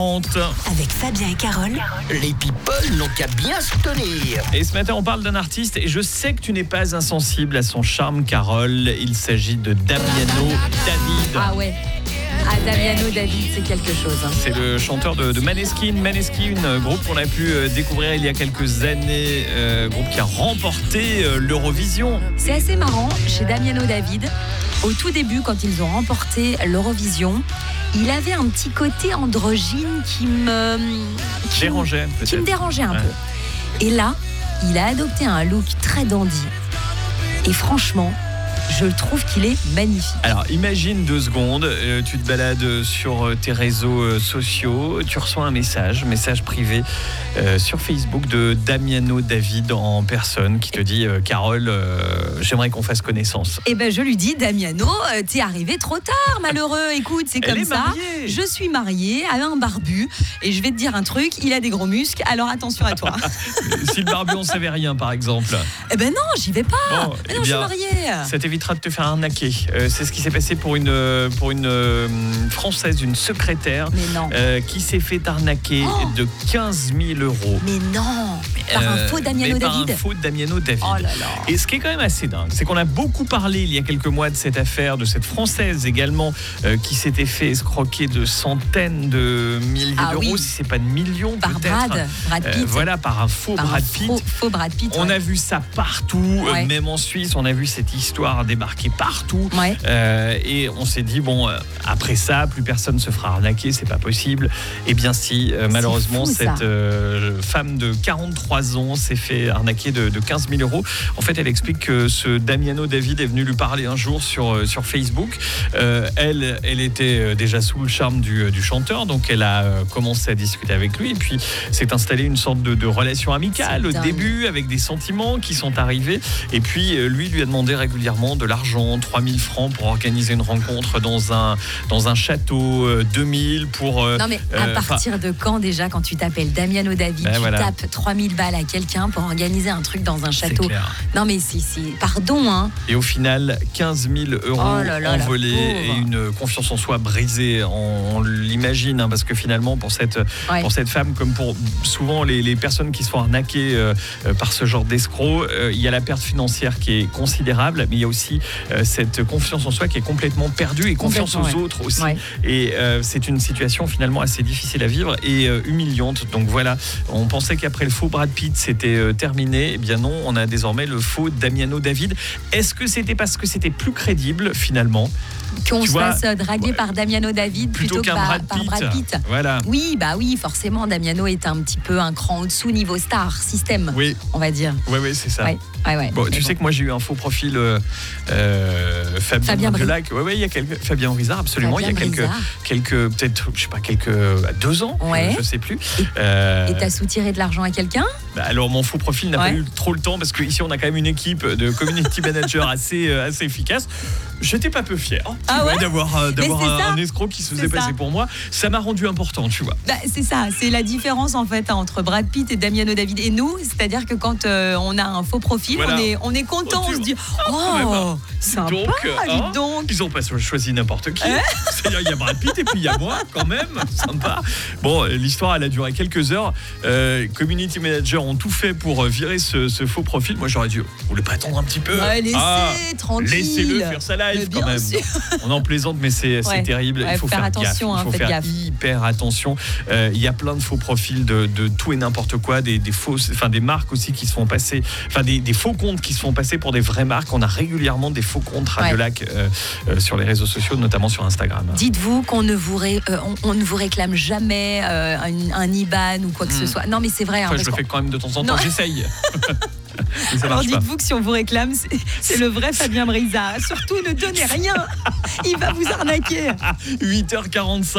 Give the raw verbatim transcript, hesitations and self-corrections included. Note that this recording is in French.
Avec Fabien et Carole, Les people n'ont qu'à bien se tenir. Et ce matin, on parle d'un artiste et je sais que tu n'es pas insensible à son charme, Carole. Il s'agit de Damiano David. Ah ouais. Ah, Damiano David, c'est quelque chose. Hein. C'est le chanteur de, de Maneskin. Maneskin, groupe qu'on a pu découvrir il y a quelques années, euh, groupe qui a remporté euh, l'Eurovision. C'est assez marrant, chez Damiano David, au tout début, quand ils ont remporté l'Eurovision, il avait un petit côté androgyne qui me... Qui dérangeait peut-être. Qui me dérangeait un ouais. peu. Et là, il a adopté un look très dandy. Et franchement... je trouve qu'il est magnifique. Alors, imagine deux secondes, euh, tu te balades sur euh, tes réseaux euh, sociaux, tu reçois un message, message privé euh, sur Facebook de Damiano David en personne qui te dit euh, « Carole, euh, j'aimerais qu'on fasse connaissance ». Eh ben, je lui dis « Damiano, euh, t'es arrivé trop tard, malheureux. Écoute, c'est Elle comme est ça. mariée. Je suis mariée à un barbu et je vais te dire un truc, il a des gros muscles, alors attention à toi. » Si le barbu, on savait rien, par exemple. Eh ben non, j'y vais pas. Bon, Mais eh non, bien, je suis mariée. Ça t'évitera de te faire arnaquer. Euh, c'est ce qui s'est passé pour une, pour une euh, Française, une secrétaire, Mais non. euh, qui s'est fait arnaquer Oh de quinze mille euros. Mais non. Par un Euh, faux Damiano mais par David. un faux Damiano David. Oh là là. Et ce qui est quand même assez dingue, c'est qu'on a beaucoup parlé il y a quelques mois de cette affaire, de cette Française également, euh, qui s'était fait escroquer de centaines de milliers Ah d'euros, oui. si c'est pas de millions Par peut-être. Brad, Brad Euh, Pitt. voilà, par un faux Par Brad un Pitt. Faux, faux Brad Pitt. On ouais. a vu ça partout, euh, Ouais. même en Suisse, on a vu cette histoire débarquer partout. Ouais. Euh, et on s'est dit, bon, euh, après ça, plus personne se fera arnaquer, c'est pas possible. Eh bien si, euh, malheureusement, fou, ça. cette euh, femme de quarante-trois ans s'est fait arnaquer de, de quinze mille euros. En fait, elle explique que ce Damiano David est venu lui parler un jour sur, euh, sur Facebook. Euh, elle, elle était euh, déjà sous le charme du, euh, du chanteur, donc elle a euh, commencé à discuter avec lui et puis s'est installée une sorte de, de relation amicale C'est au dingue. début, avec des sentiments qui sont arrivés. Et puis, euh, lui lui a demandé régulièrement de l'argent, trois mille francs pour organiser une rencontre dans un, dans un château, euh, deux mille pour... euh, Non mais à euh, partir de quand déjà, quand tu t'appelles Damiano David, Ben tu voilà. tapes trois mille balles à quelqu'un pour organiser un truc dans un c'est château. clair. Non mais si, si, pardon hein. Et au final, quinze mille euros Oh là là, la envolés et pauvre. une confiance en soi brisée, on, on l'imagine, hein, parce que finalement, pour cette, Ouais. pour cette femme, comme pour souvent les, les personnes qui se font arnaquer euh, euh, par ce genre d'escrocs, euh, il y a la perte financière qui est considérable, mais il y a aussi euh, cette confiance en soi qui est complètement perdue et confiance aux Complètement, ouais. autres aussi. Ouais. Et euh, c'est une situation finalement assez difficile à vivre et euh, humiliante. Donc voilà, on pensait qu'après le faux Brad Pitt, c'était euh, terminé. Eh bien non, on a désormais le faux Damiano David. Est-ce que c'était parce que c'était plus crédible finalement Qu'on Tu se vois, fasse euh, draguer ouais. par Damiano David plutôt plutôt, que qu'un par Brad par Pitt, Brad Pitt. Voilà. Oui, bah oui, forcément, Damiano est un petit peu un cran au-dessous niveau star, système, Oui, on va dire. oui, oui, c'est ça. Ouais, ouais, ouais. Bon, Mais tu sais que moi j'ai eu un faux profil euh, euh, Fabien, Fabien Bri- Belac. Ouais, ouais, il y a quelques Fabien Brizard, absolument. Fabien il y a quelques, Brizard. quelques peut-être, je sais pas, quelques deux ans, Ouais. je sais plus. Euh, Et t'as soutiré de l'argent à quelqu'un? Bah alors mon faux profil n'a Ouais. pas eu trop le temps parce qu'ici on a quand même une équipe de community manager assez, euh, assez efficace. J'étais pas peu fier tu Ah vois, ouais d'avoir, euh, d'avoir Mais c'est un, ça. un escroc qui se faisait C'est ça. passer pour moi. Ça m'a rendu important, tu vois. Bah, c'est ça, c'est la différence en fait entre Brad Pitt et Damiano David et nous, c'est-à-dire que quand euh, on a un faux profil, Voilà. on est on est content, Oh, tu on se dit quand même, oh, hein. sympa, Donc, euh, dis hein, donc. Ils ont pas choisi n'importe qui. Hein C'est-à-dire, il y a Brad Pitt et puis il y a moi, quand même. Sympa. Bon, euh, l'histoire, elle a duré quelques heures. Euh, community managers ont tout fait pour euh, virer ce, ce faux profil. Moi, j'aurais dit, vous voulez pas attendre un petit peu Ouais, laissez, Ah, tranquille. laissez-le faire sa live, Mais quand bien même. sûr. On en plaisante, mais c'est, c'est Ouais. terrible. Ouais, il faut faire faire, attention, gaffe. hein, Il faut faites faire gaffe. hyper attention. Euh, Il y a plein de faux profils de, de tout et n'importe quoi, des, des fausses, enfin des marques aussi qui se font passer, enfin des, des faux comptes qui se font passer pour des vraies marques. On a régulièrement des faux comptes Radiolac euh, euh, sur les réseaux sociaux, notamment sur Instagram. Dites-vous qu'on ne vous ré- euh, on, on ne vous réclame jamais euh, un, un I B A N ou quoi que ce Hmm. soit. Non mais c'est vrai. hein, Enfin, je parce le qu'on- fais quand même de temps en temps, Non. j'essaye. Mais ça Alors marche pas. dites-vous que si on vous réclame, c'est, c'est le vrai Fabien Brizard. Surtout ne donnez rien, il va vous arnaquer. huit heures quarante-cinq.